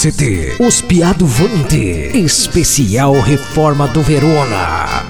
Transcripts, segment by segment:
CD Os Piado Vante, especial Reforma do Verona.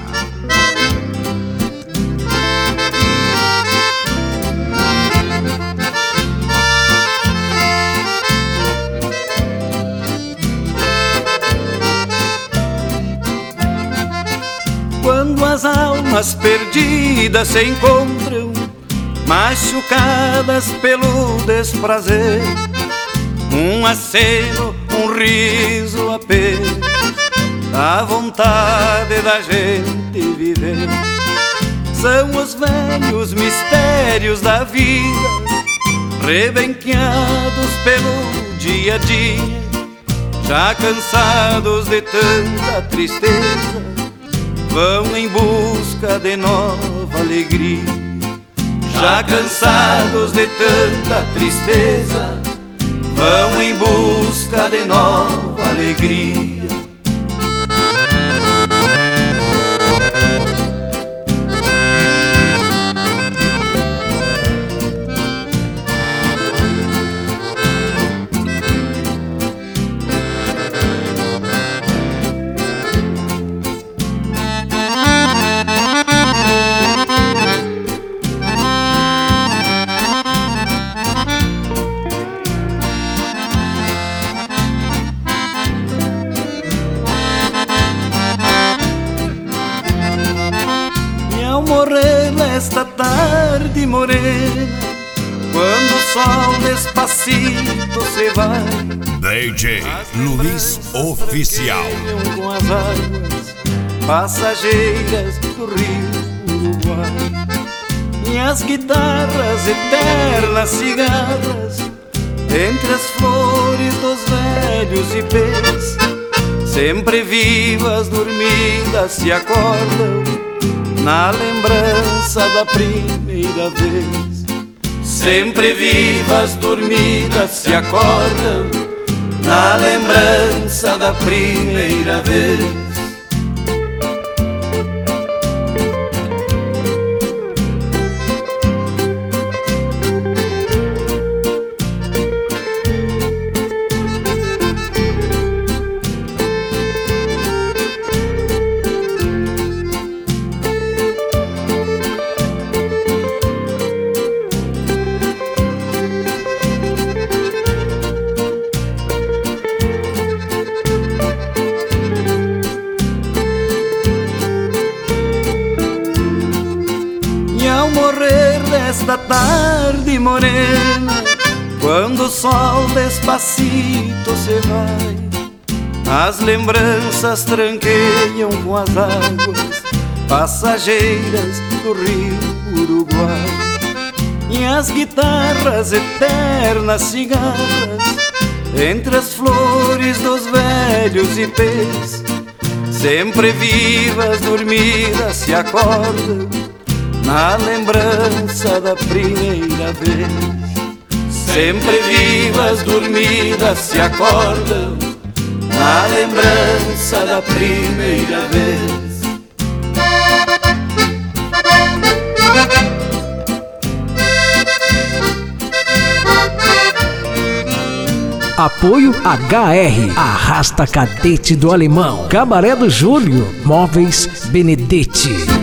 Quando as almas perdidas se encontram, machucadas pelo desprazer, um aceno, um riso apenas, a vontade da gente viver. São os velhos mistérios da vida, rebenqueados pelo dia a dia, já cansados de tanta tristeza, vão em busca de nova alegria. Já cansados de tanta tristeza, vão em busca de nova alegria. Morrer nesta tarde morena, quando o sol despacito se vai, DJ Luiz Oficial, com as águas passageiras do rio Uruguai, e as guitarras eternas cigarras entre as flores dos velhos ipês, sempre vivas, dormidas, se acordam na lembrança da primeira vez. Sempre vivas, dormidas, se acordam na lembrança da primeira vez. Ao morrer desta tarde morena, quando o sol despacito se vai, as lembranças tranqueiam com as águas passageiras do rio Uruguai, e as guitarras eternas cigarras entre as flores dos velhos ipês, sempre vivas, dormidas, se acordam na lembrança da primeira vez. Sempre vivas, dormidas, se acordam na lembrança da primeira vez. Apoio HR, Arrasta Cadete do Alemão, Cabaré do Júlio, Móveis Benedetti.